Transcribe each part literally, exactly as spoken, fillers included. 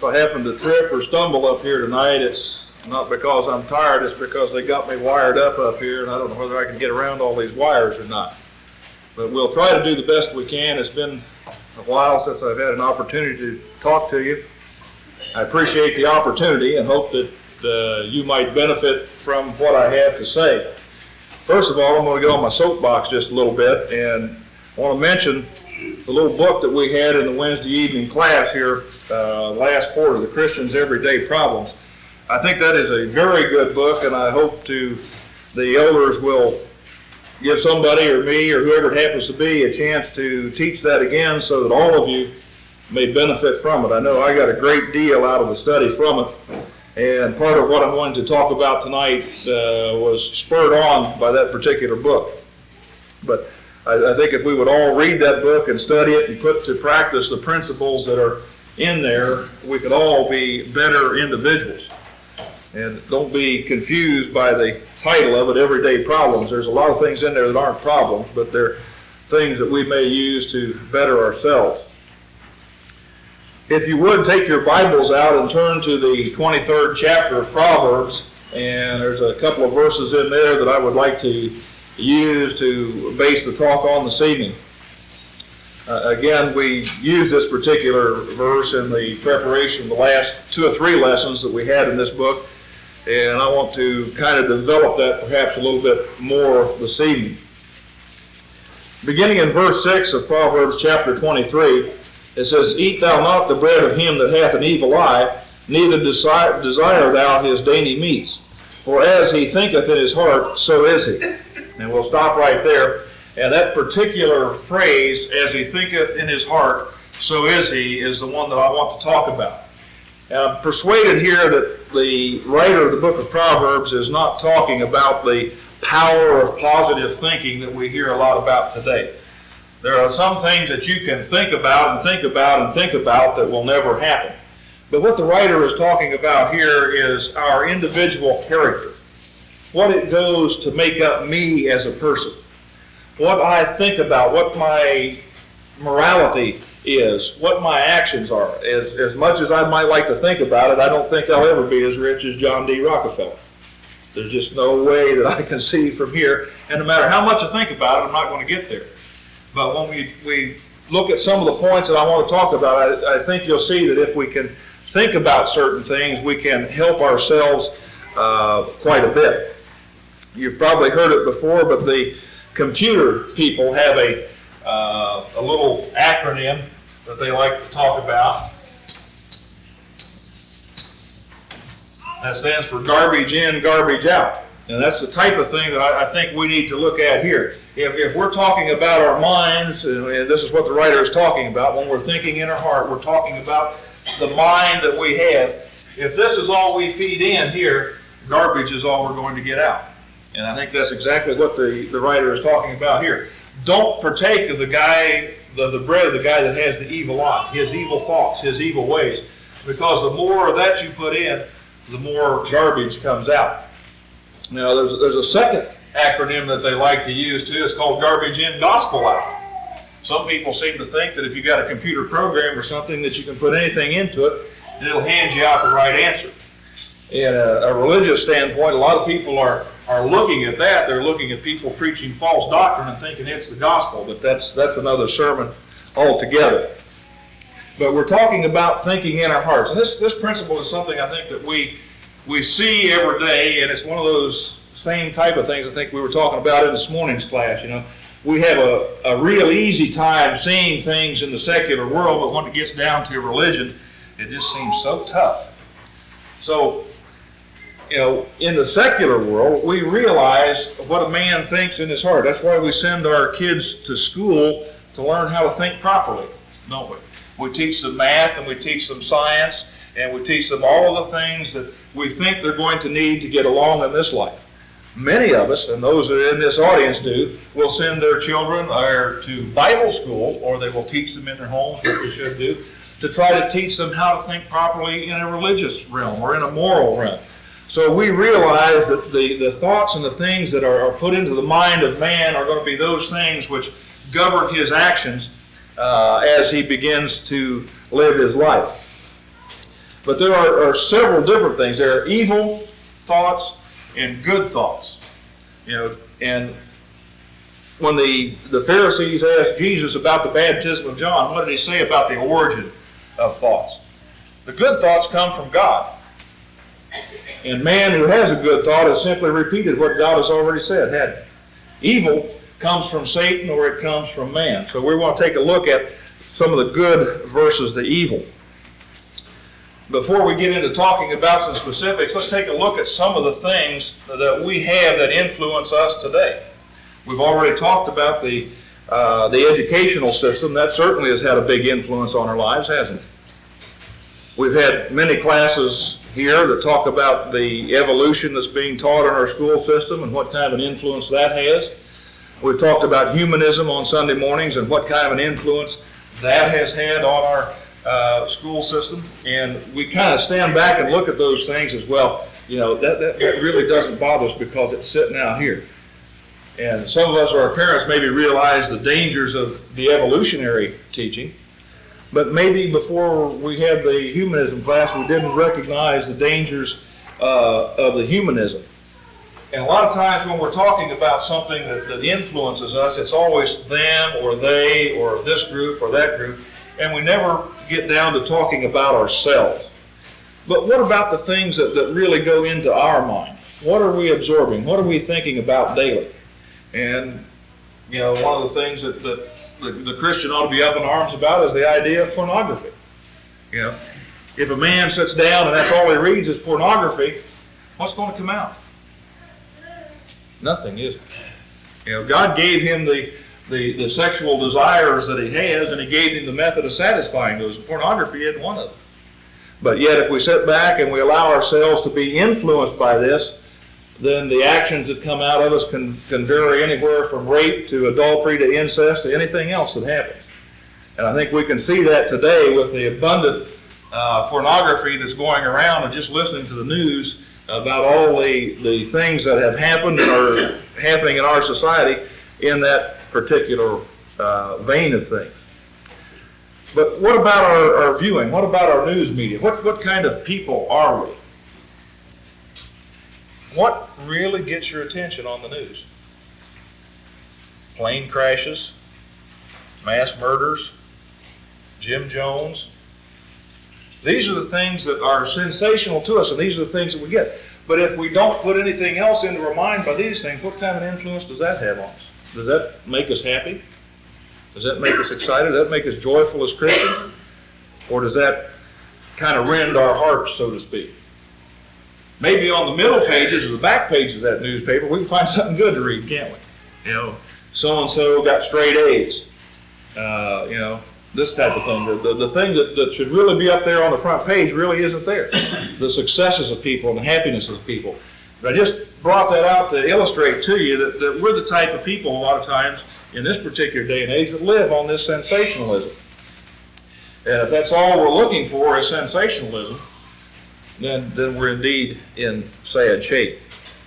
I happen to trip or stumble up here tonight, it's not because I'm tired, it's because they got me wired up up here, and I don't know whether I can get around all these wires or not. But we'll try to do the best we can. It's been a while since I've had an opportunity to talk to you. I appreciate the opportunity and hope that uh, you might benefit from what I have to say. First of all, I'm going to get on my soapbox just a little bit, and I want to mention the little book that we had in the Wednesday evening class here uh, last quarter, The Christian's Everyday Problems. I think that is a very good book, and I hope to the elders will give somebody or me or whoever it happens to be a chance to teach that again so that all of you may benefit from it. I know I got a great deal out of the study from it, and part of what I'm going to talk about tonight uh, was spurred on by that particular book. But I, I think if we would all read that book and study it and put to practice the principles that are in there, we could all be better individuals. And don't be confused by the title of it, Everyday Problems. There's a lot of things in there that aren't problems, but they're things that we may use to better ourselves. If you would, take your Bibles out and turn to the twenty-third chapter of Proverbs, and there's a couple of verses in there that I would like to use to base the talk on this evening. Uh, again, we used this particular verse in the preparation of the last two or three lessons that we had in this book, and I want to kind of develop that perhaps a little bit more this evening. Beginning in verse six of Proverbs chapter twenty-three, it says, "Eat thou not the bread of him that hath an evil eye, neither desire, desire thou his dainty meats. For as he thinketh in his heart, so is he." And we'll stop right there. And that particular phrase, "as he thinketh in his heart, so is he," is the one that I want to talk about. And I'm persuaded here that the writer of the book of Proverbs is not talking about the power of positive thinking that we hear a lot about today. There are some things that you can think about and think about and think about that will never happen. But what the writer is talking about here is our individual character, what it goes to make up me as a person, what I think about, what my morality is, what my actions are. As, as much as I might like to think about it, I don't think I'll ever be as rich as John D. Rockefeller. There's just no way that I can see from here, and no matter how much I think about it, I'm not going to get there. But when we, we look at some of the points that I want to talk about, I, I think you'll see that if we can think about certain things, we can help ourselves uh, quite a bit. You've probably heard it before, but the computer people have a, uh, a little acronym that they like to talk about. That stands for garbage in, garbage out. And that's the type of thing that I, I think we need to look at here. If, if we're talking about our minds, and this is what the writer is talking about, when we're thinking in our heart, we're talking about the mind that we have. If this is all we feed in here, garbage is all we're going to get out. And I think that's exactly what the, the writer is talking about here. Don't partake of the guy, of the bread of the guy that has the evil eye, his evil thoughts, his evil ways. Because the more of that you put in, the more garbage comes out. Now, there's, there's a second acronym that they like to use too. It's called garbage in, gospel out. Some people seem to think that if you got a computer program or something that you can put anything into it, and it'll hand you out the right answer. In a, a religious standpoint, a lot of people are, are looking at that. They're looking at people preaching false doctrine and thinking it's the gospel, but that's, that's another sermon altogether. But we're talking about thinking in our hearts. And this, this principle is something I think that we, we see every day, and it's one of those same type of things I think we were talking about in this morning's class. You know, we have a, a real easy time seeing things in the secular world, but when it gets down to religion, it just seems so tough. So, you know, in the secular world, we realize what a man thinks in his heart. That's why we send our kids to school to learn how to think properly, don't we? We teach them math, and we teach them science, and we teach them all of the things that we think they're going to need to get along in this life. Many of us, and those that are in this audience do, will send their children either to Bible school, or they will teach them in their homes, what they should do, to try to teach them how to think properly in a religious realm or in a moral realm. So we realize that the, the thoughts and the things that are, are put into the mind of man are going to be those things which govern his actions uh, as he begins to live his life. But there are, are several different things. There are evil thoughts and good thoughts. You know, and when the, the Pharisees asked Jesus about the baptism of John, what did he say about the origin of thoughts? The good thoughts come from God. And man who has a good thought has simply repeated what God has already said, hadn't he? Evil comes from Satan or it comes from man. So we want to take a look at some of the good versus the evil. Before we get into talking about some specifics, let's take a look at some of the things that we have that influence us today. We've already talked about the, uh, the educational system. That certainly has had a big influence on our lives, hasn't it? We've had many classes here that talk about the evolution that's being taught in our school system and what kind of an influence that has. We've talked about humanism on Sunday mornings and what kind of an influence that has had on our uh, school system. And we kind of stand back and look at those things as well. You know, that, that, that really doesn't bother us because it's sitting out here. And some of us, or our parents, maybe realize the dangers of the evolutionary teaching. But maybe before we had the humanism class, we didn't recognize the dangers uh, of the humanism. And a lot of times when we're talking about something that, that influences us, it's always them or they or this group or that group, and we never get down to talking about ourselves. But what about the things that, that really go into our mind? What are we absorbing? What are we thinking about daily? And, you know, one of the things that, that the, the Christian ought to be up in arms about is the idea of pornography. You know, if a man sits down and that's all he reads is pornography, what's going to come out? Nothing, is it? You know, God gave him the, the, the sexual desires that he has, and he gave him the method of satisfying those. Pornography isn't one of them. But yet if we sit back and we allow ourselves to be influenced by this, then the actions that come out of us can, can vary anywhere from rape to adultery to incest to anything else that happens. And I think we can see that today with the abundant uh, pornography that's going around, and just listening to the news about all the, the things that have happened and are happening in our society in that particular uh, vein of things. But what about our, our viewing? What about our news media? What, what kind of people are we? What really gets your attention on the news? Plane crashes, mass murders, Jim Jones. These are the things that are sensational to us, and these are the things that we get. But if we don't put anything else into our mind by these things, what kind of influence does that have on us? Does that make us happy? Does that make us excited? Does that make us joyful as Christians? Or does that kind of rend our hearts, so to speak? Maybe on the middle pages or the back pages of that newspaper, we can find something good to read, can't we? You know, so-and-so got straight A's. Uh, you know, this type of thing. The, the, the thing that, that should really be up there on the front page really isn't there. The successes of people and the happiness of people. But I just brought that out to illustrate to you that, that we're the type of people a lot of times in this particular day and age that live on this sensationalism. And if that's all we're looking for is sensationalism, then, then we're indeed in sad shape.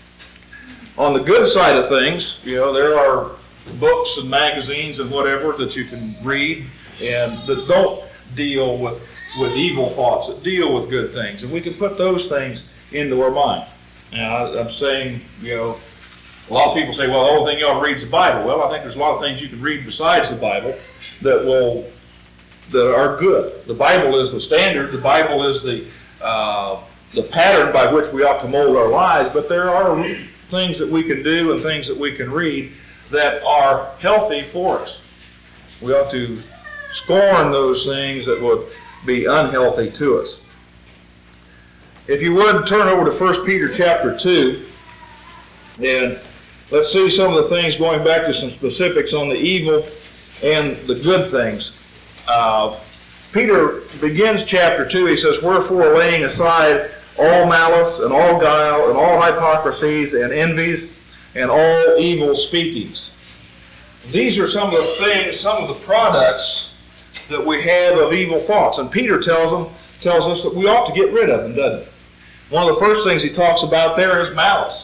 On the good side of things, you know, there are books and magazines and whatever that you can read and that don't deal with, with evil thoughts, that deal with good things. And we can put those things into our mind. Now, I'm saying, you know, a lot of people say, well, the only thing you ought to read is the Bible. Well, I think there's a lot of things you can read besides the Bible that will, that are good. The Bible is the standard. The Bible is the uh, the pattern by which we ought to mold our lives, but there are things that we can do and things that we can read that are healthy for us. We ought to scorn those things that would be unhealthy to us. If you would, turn over to First Peter chapter two, and let's see some of the things, going back to some specifics on the evil and the good things. Uh, Peter begins chapter two, he says, "Wherefore, laying aside all malice and all guile and all hypocrisies and envies and all evil speakings." These are some of the things, some of the products that we have of evil thoughts. And Peter tells them, tells us that we ought to get rid of them, doesn't he? One of the first things he talks about there is malice.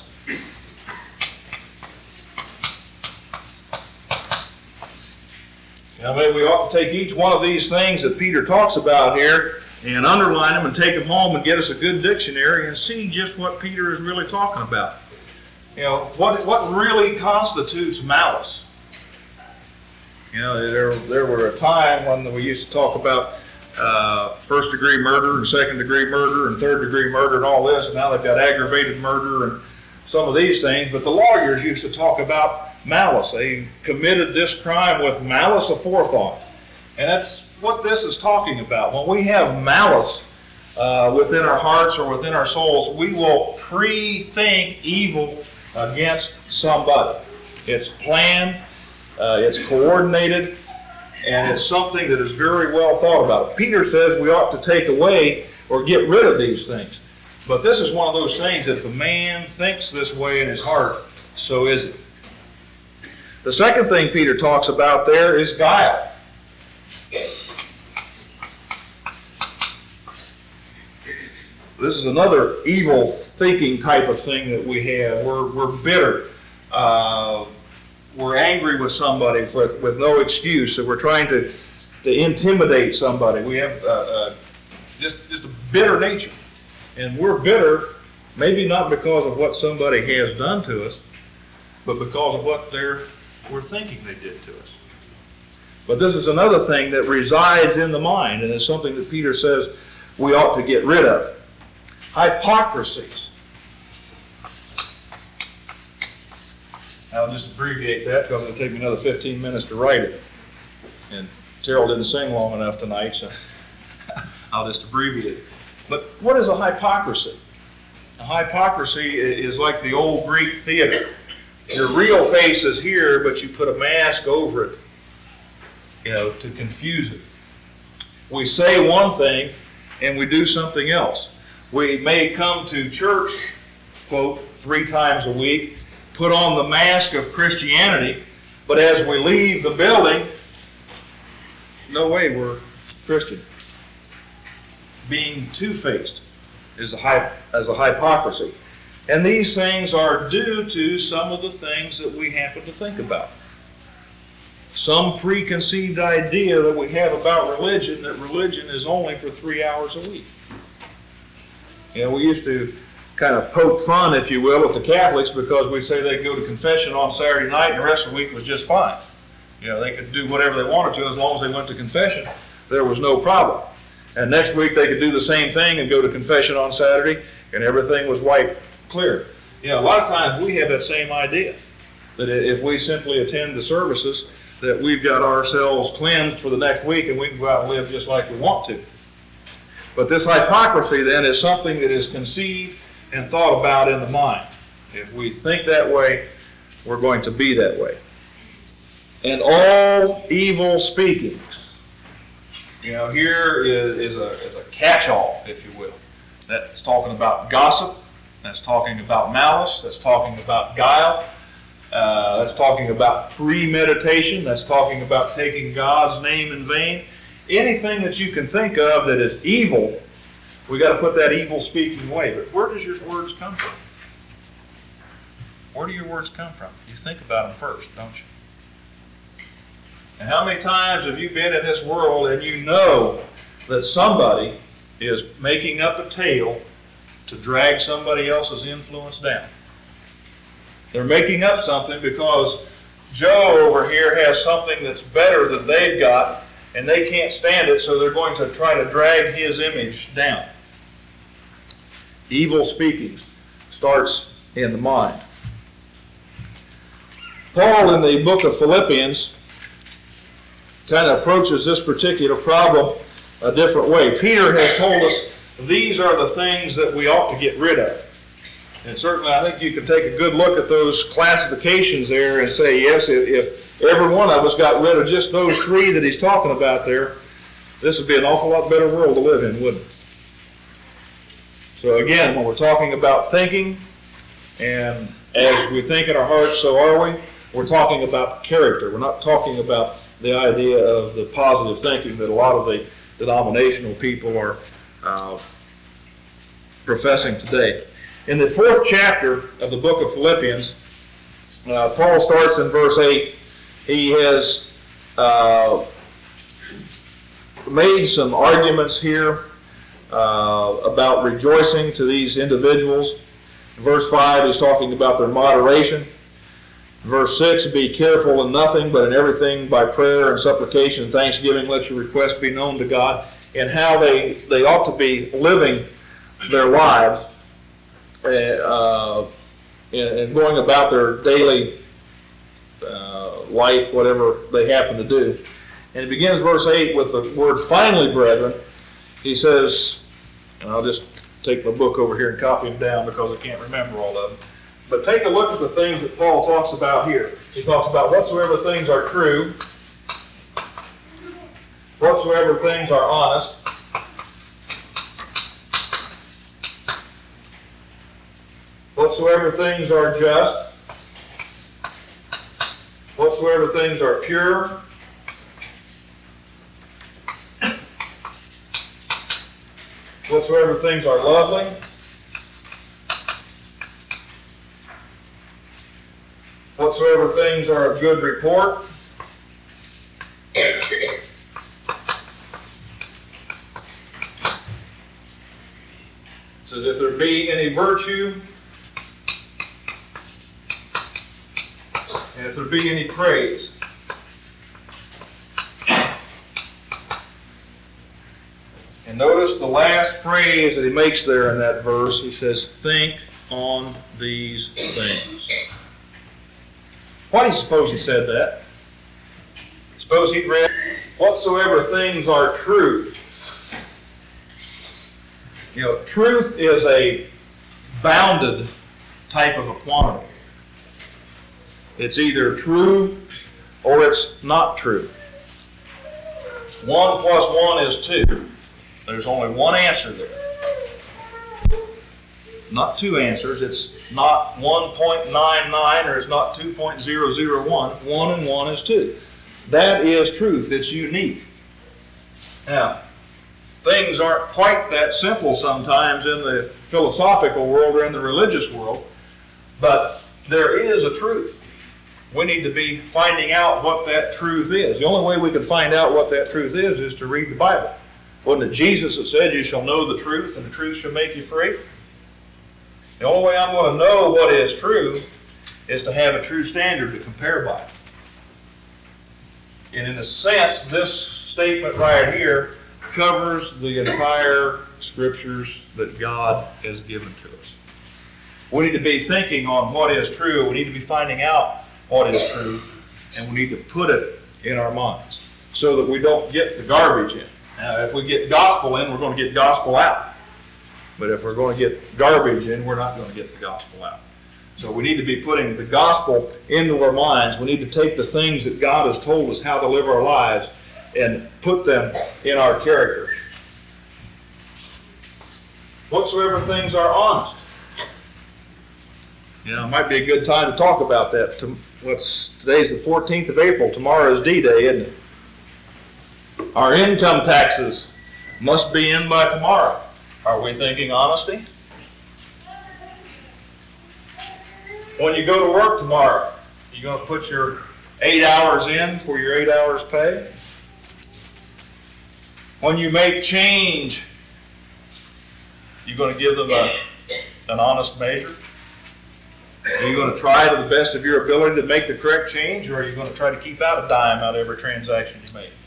Now maybe we ought to take each one of these things that Peter talks about here and underline them and take them home and get us a good dictionary and see just what Peter is really talking about. You know, what what really constitutes malice? You know, there, there were a time when we used to talk about uh, first degree murder and second degree murder and third degree murder and all this, and now they've got aggravated murder and some of these things, but the lawyers used to talk about malice. They committed this crime with malice aforethought. And that's what this is talking about. When we have malice uh, within our hearts or within our souls, we will pre-think evil against somebody. It's planned, uh, it's coordinated, and it's something that is very well thought about. Peter says we ought to take away or get rid of these things. But this is one of those things that if a man thinks this way in his heart, so is it. The second thing Peter talks about there is guile. This is another evil thinking type of thing that we have. We're, we're bitter. Uh, we're angry with somebody with, with no excuse. So we're trying to, to intimidate somebody. We have uh, uh, just, just a bitter nature. And we're bitter, maybe not because of what somebody has done to us, but because of what they're, we're thinking they did to us. But this is another thing that resides in the mind, and it's something that Peter says we ought to get rid of. Hypocrisies. I'll just abbreviate that because it'll take me another fifteen minutes to write it. And Terrell didn't sing long enough tonight, so I'll just abbreviate it. But what is a hypocrisy? A hypocrisy is like the old Greek theater. Your real face is here, but you put a mask over it, you know, to confuse it. We say one thing and we do something else. We may come to church, quote, three times a week, put on the mask of Christianity, but as we leave the building, no way we're Christian. Being two-faced is a hy- as a hypocrisy. And these things are due to some of the things that we happen to think about. Some preconceived idea that we have about religion, that religion is only for three hours a week. You know, we used to kind of poke fun, if you will, at the Catholics because we say they go to confession on Saturday night and the rest of the week was just fine. You know, they could do whatever they wanted to as long as they went to confession. There was no problem. And next week they could do the same thing and go to confession on Saturday and everything was wiped clear. You know, a lot of times we have that same idea, that if we simply attend the services, that we've got ourselves cleansed for the next week and we can go out and live just like we want to. But this hypocrisy then is something that is conceived and thought about in the mind. If we think that way, we're going to be that way. And all evil speakings. You know, here is, is, a, is a catch-all, if you will. That's talking about gossip. That's talking about malice. That's talking about guile. Uh, that's talking about premeditation. That's talking about taking God's name in vain. Anything that you can think of that is evil, we got to put that evil speaking away. But where does your words come from? Where do your words come from? You think about them first, don't you? And how many times have you been in this world and you know that somebody is making up a tale to drag somebody else's influence down? They're making up something because Joe over here has something that's better than they've got, and they can't stand it, so they're going to try to drag his image down. Evil speaking starts in the mind. Paul, in the book of Philippians, kind of approaches this particular problem a different way. Peter has told us these are the things that we ought to get rid of. And certainly I think you can take a good look at those classifications there and say, yes, if, if every one of us got rid of just those three that he's talking about there, this would be an awful lot better world to live in, wouldn't it? So again, when we're talking about thinking, and as we think in our hearts, so are we, we're talking about character. We're not talking about the idea of the positive thinking that a lot of the denominational people are uh, professing today. In the fourth chapter of the book of Philippians, uh, Paul starts in verse eight. He has uh, made some arguments here uh, about rejoicing to these individuals. In verse five, he's talking about their moderation. In verse six, be careful in nothing, but in everything by prayer and supplication and thanksgiving, let your requests be known to God, and how they, they ought to be living their lives uh, and, and going about their daily uh, life, whatever they happen to do. And he begins verse eight with the word, finally, brethren. He says, and I'll just take my book over here and copy them down because I can't remember all of them. But take a look at the things that Paul talks about here. He talks about whatsoever things are true, whatsoever things are honest, whatsoever things are just, whatsoever things are pure, whatsoever things are lovely, whatsoever things are of good report, says if there be any virtue, and if there be any praise. And notice the last phrase that he makes there in that verse. He says, think on these things. Why do you suppose he said that? Suppose he'd read, whatsoever things are true. You know, truth is a bounded type of a quantity. It's either true or it's not true. One plus one is two. There's only one answer there. Not two answers. It's not one point nine nine or it's not two point zero zero one. One and one is two. That is truth. It's unique. Now, things aren't quite that simple sometimes in the philosophical world or in the religious world, but there is a truth. We need to be finding out what that truth is. The only way we can find out what that truth is is to read the Bible. Wasn't it Jesus that said, you shall know the truth, and the truth shall make you free? The only way I'm going to know what is true is to have a true standard to compare by. And in a sense, this statement right here covers the entire Scriptures that God has given to us. We need to be thinking on what is true. We need to be finding out what is true, and we need to put it in our minds so that we don't get the garbage in. Now, if we get gospel in, we're going to get gospel out. But if we're going to get garbage in, we're not going to get the gospel out. So we need to be putting the gospel into our minds. We need to take the things that God has told us how to live our lives and put them in our character. Whatsoever things are honest. You know, it might be a good time to talk about that. What's, today's the fourteenth of April. Tomorrow is D-Day, isn't it? Our income taxes must be in by tomorrow. Are we thinking honesty? When you go to work tomorrow, you going to put your eight hours in for your eight hours pay? When you make change, you going to give them a, an honest measure? Are you going to try to the best of your ability to make the correct change, or are you going to try to keep out a dime out of every transaction you make?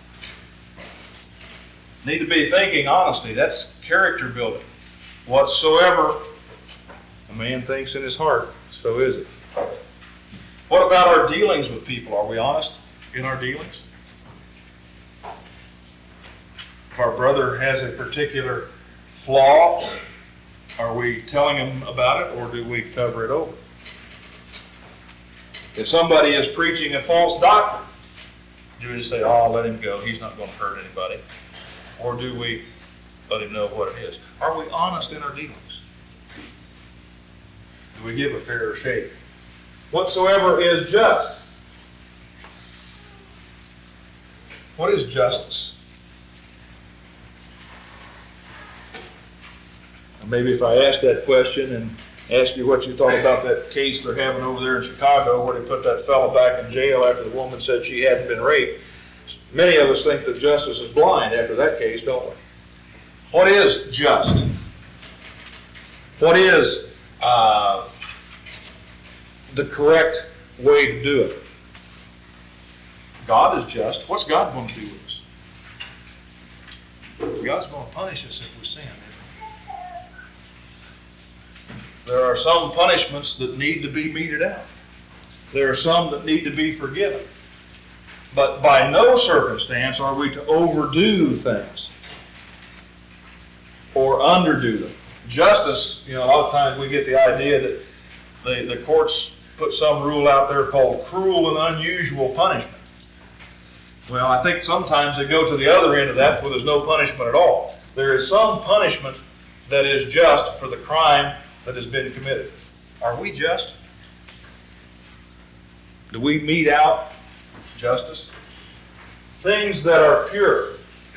Need to be thinking honesty. That's character building. Whatsoever a man thinks in his heart, so is it. What about our dealings with people? Are we honest in our dealings? If our brother has a particular flaw, are we telling him about it, or do we cover it over? If somebody is preaching a false doctrine, do we just say, oh, let him go, he's not going to hurt anybody? Or do we let him know what it is? Are we honest in our dealings? Do we give a fair shake? Whatsoever is just. What is justice? Maybe if I asked that question and asked you what you thought about that case they're having over there in Chicago where they put that fellow back in jail after the woman said she hadn't been raped, many of us think that justice is blind after that case, don't we? What is just? What is uh, the correct way to do it? God is just. What's God going to do with us? God's going to punish us if we sin. There are some punishments that need to be meted out. There are some that need to be forgiven. But by no circumstance are we to overdo things or underdo them. Justice, you know, a lot of times we get the idea that the, the courts put some rule out there called cruel and unusual punishment. Well, I think sometimes they go to the other end of that where there's no punishment at all. There is some punishment that is just for the crime that has been committed. Are we just? Do we mete out justice? Things that are pure.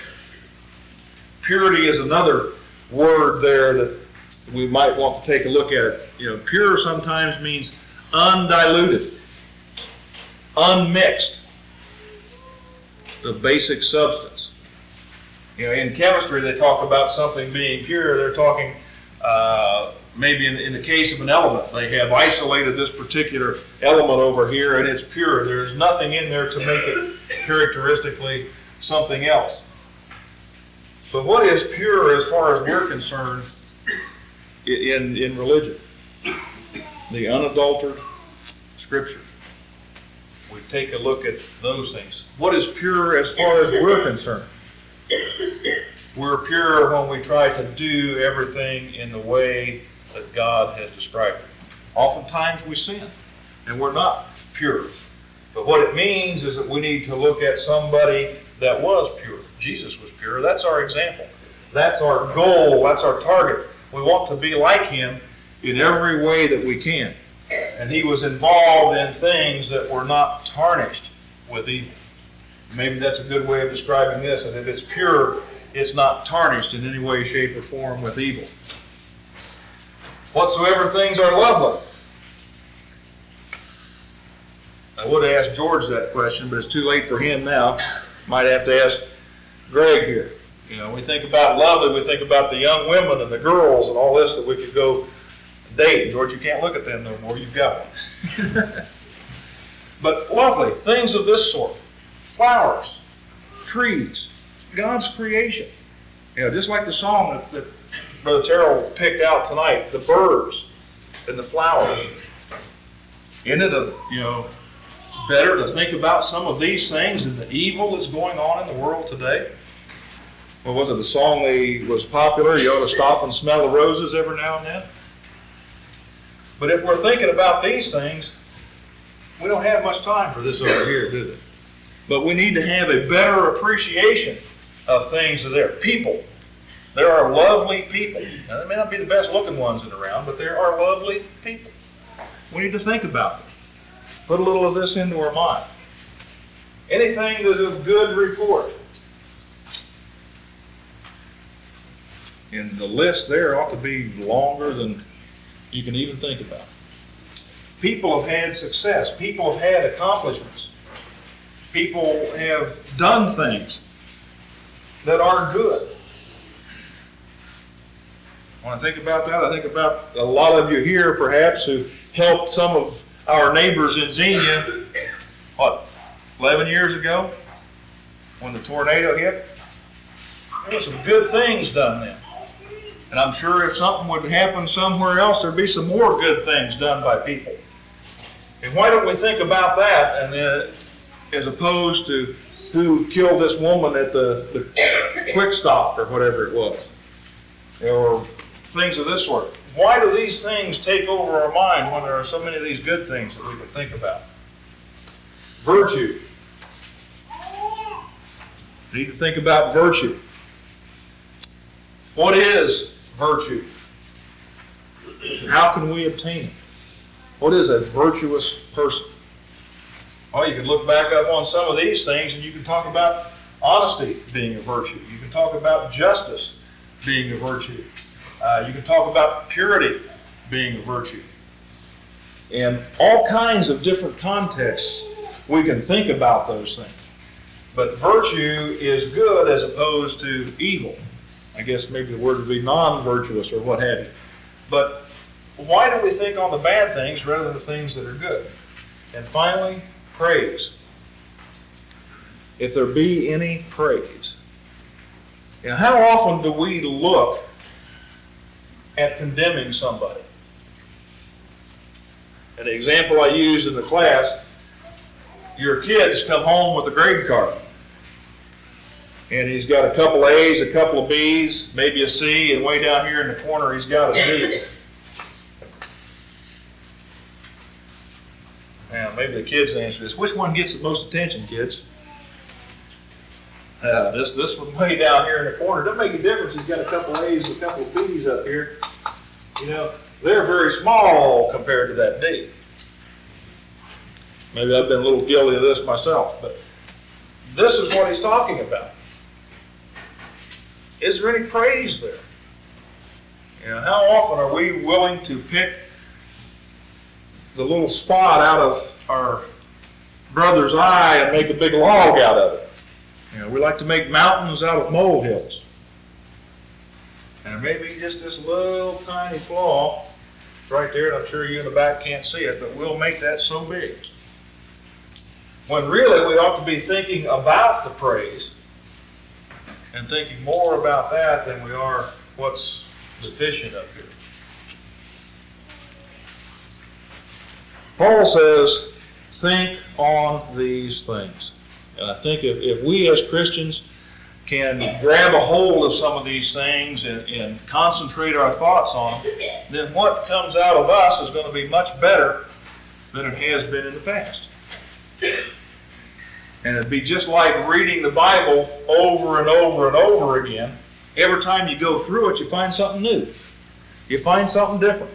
Purity is another word there that we might want to take a look at. You know, pure sometimes means undiluted, unmixed, the basic substance. You know, in chemistry they talk about something being pure. They're talking uh, maybe in, in the case of an element, they have isolated this particular element over here and it's pure. There's nothing in there to make it characteristically something else. But what is pure as far as we're concerned in, in religion? The unadulterated Scripture. We take a look at those things. What is pure as far as we're concerned? We're pure when we try to do everything in the way that God has described it. Oftentimes we sin, and we're not pure. But what it means is that we need to look at somebody that was pure. Jesus was pure. That's our example. That's our goal. That's our target. We want to be like him in every way that we can. And he was involved in things that were not tarnished with evil. Maybe that's a good way of describing this, that if it's pure, it's not tarnished in any way, shape, or form with evil. Whatsoever things are lovely. I would have asked George that question, but it's too late for him now. Might have to ask Greg here. You know, we think about lovely, we think about the young women and the girls and all this that we could go date. George, you can't look at them no more. You've got one. But lovely, things of this sort. Flowers, trees, God's creation. You know, just like the song that, that Brother Terrell picked out tonight, the birds and the flowers. Isn't it a, you know, better to think about some of these things than the evil that's going on in the world today? What was it, the song that was popular, you ought to stop and smell the roses every now and then? But if we're thinking about these things, we don't have much time for this over here, do we? But we need to have a better appreciation of things that are there. People. There are lovely people. Now, they may not be the best looking ones that are around, but there are lovely people. We need to think about them. Put a little of this into our mind. Anything that is of good report. And the list there ought to be longer than you can even think about. People have had success. People have had accomplishments. People have done things that are good. When I think about that, I think about a lot of you here, perhaps, who helped some of our neighbors in Xenia, what, eleven years ago, when the tornado hit? There were some good things done then. And I'm sure if something would happen somewhere else, there'd be some more good things done by people. And why don't we think about that, and then, as opposed to who killed this woman at the, the Quick Stop or whatever it was, or things of this sort. Why do these things take over our mind when there are so many of these good things that we can think about? Virtue. We need to think about virtue. What is virtue? How can we obtain it? What is a virtuous person? Well, you can look back up on some of these things and you can talk about honesty being a virtue. You can talk about justice being a virtue. Uh, you can talk about purity being a virtue. In all kinds of different contexts, we can think about those things. But virtue is good as opposed to evil. I guess maybe the word would be non-virtuous or what have you. But why do we think on the bad things rather than the things that are good? And finally, praise. If there be any praise. Now, how often do we look at condemning somebody? And the example I used in the class, your kid's come home with a grade card. And he's got a couple A's, a couple of B's, maybe a C, and way down here in the corner he's got a D. Now, maybe the kids answer this. Which one gets the most attention, kids? Uh, this this one way down here in the corner. Doesn't make a difference. He's got a couple A's, a couple of B's up here. You know, they're very small compared to that D. Maybe I've been a little guilty of this myself, but this is what he's talking about. Is there any praise there? You know, how often are we willing to pick the little spot out of our brother's eye and make a big log out of it? You know, we like to make mountains out of molehills. And maybe just this little tiny flaw right there, and I'm sure you in the back can't see it, but we'll make that so big. When really we ought to be thinking about the praise and thinking more about that than we are what's deficient up here. Paul says, think on these things. And I think if, if we as Christians can grab a hold of some of these things and, and concentrate our thoughts on them, then what comes out of us is going to be much better than it has been in the past. And it'd be just like reading the Bible over and over and over again. Every time you go through it, you find something new. You find something different.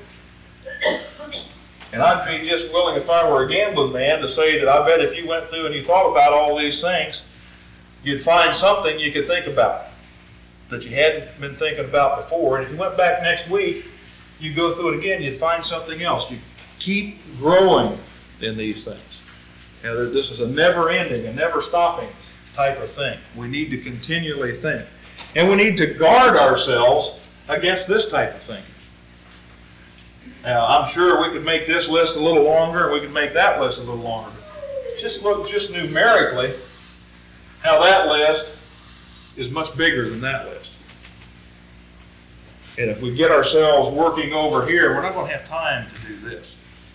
And I'd be just willing, if I were a gambling man, to say that I bet if you went through and you thought about all these things, you'd find something you could think about that you hadn't been thinking about before. And if you went back next week, you go through it again, you'd find something else. You keep growing in these things. You know, this is a never-ending, a never-stopping type of thing. We need to continually think. And we need to guard ourselves against this type of thinking. Now, I'm sure we could make this list a little longer, and we could make that list a little longer. Just look just numerically how that list is much bigger than that list. And if we get ourselves working over here, we're not going to have time to do this.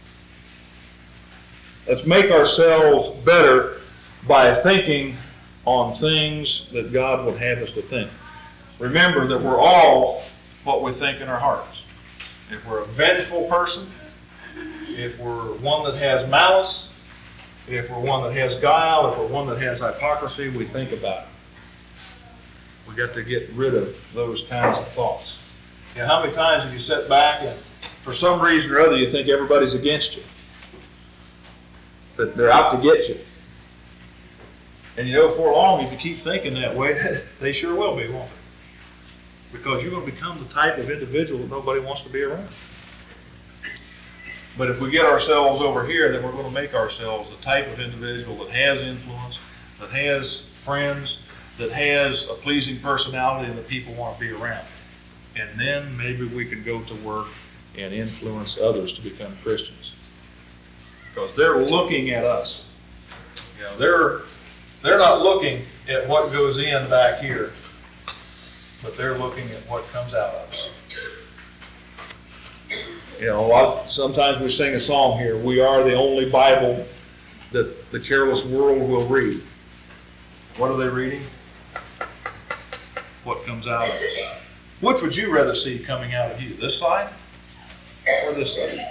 Let's make ourselves better by thinking on things that God would have us to think. Remember that we're all what we think in our hearts. If we're a vengeful person, if we're one that has malice, if we're one that has guile, if we're one that has hypocrisy, we think about it. We got to get rid of those kinds of thoughts. You know, how many times have you sat back and for some reason or other you think everybody's against you? That they're out to get you. And you know, for long, if you keep thinking that way, they sure will be, won't they? Because you're going to become the type of individual that nobody wants to be around. But if we get ourselves over here, then we're going to make ourselves the type of individual that has influence, that has friends, that has a pleasing personality and that people want to be around. And then maybe we can go to work and influence others to become Christians. Because they're looking at us. You know, they're they're not looking at what goes in back here, but they're looking at what comes out of us. You know, a lot, sometimes we sing a song here, we are the only Bible that the careless world will read. What are they reading? What comes out of us. Which would you rather see coming out of you, this side or this side?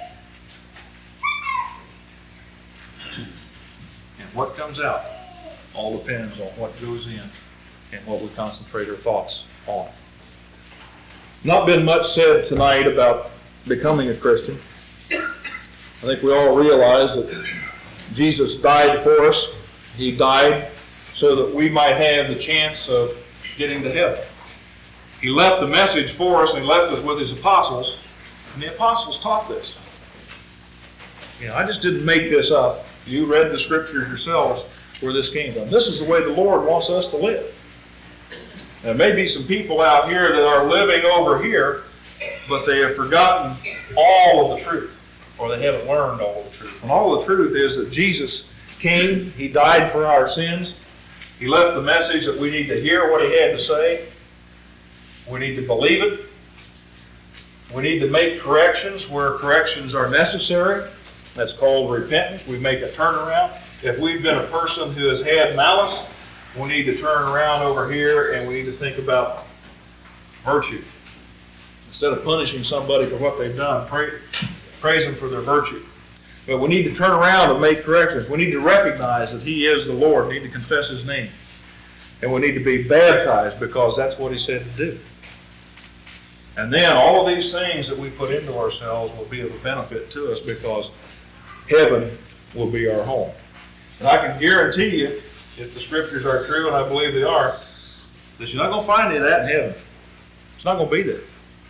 And what comes out all depends on what goes in and what we concentrate our thoughts on. Not been much said tonight about becoming a Christian. I think we all realize that Jesus died for us. He died so that we might have the chance of getting to heaven. He left the message for us and left us with his apostles, and the apostles taught this. You know, I just didn't make this up. You read the scriptures yourselves where this came from. This is the way the Lord wants us to live. There may be some people out here that are living over here, but they have forgotten all of the truth, or they haven't learned all of the truth. And all of the truth is that Jesus came, He died for our sins. He left the message that we need to hear what He had to say. We need to believe it. We need to make corrections where corrections are necessary. That's called repentance. We make a turnaround. If we've been a person who has had malice, we need to turn around over here and we need to think about virtue. Instead of punishing somebody for what they've done, pray, praise them for their virtue. But we need to turn around and make corrections. We need to recognize that He is the Lord. We need to confess His name. And we need to be baptized because that's what He said to do. And then all of these things that we put into ourselves will be of a benefit to us because heaven will be our home. And I can guarantee you, if the scriptures are true, and I believe they are, that you're not going to find any of that in heaven. It's not going to be there.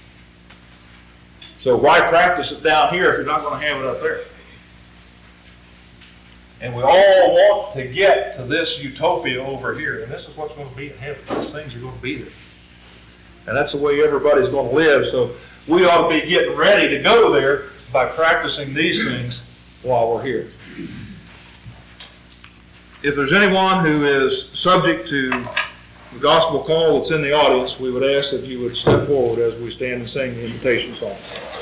So why practice it down here if you're not going to have it up there? And we all want to get to this utopia over here, and this is what's going to be in heaven. Those things are going to be there. And that's the way everybody's going to live. So we ought to be getting ready to go there by practicing these things while we're here. If there's anyone who is subject to the gospel call that's in the audience, we would ask that you would step forward as we stand and sing the invitation song.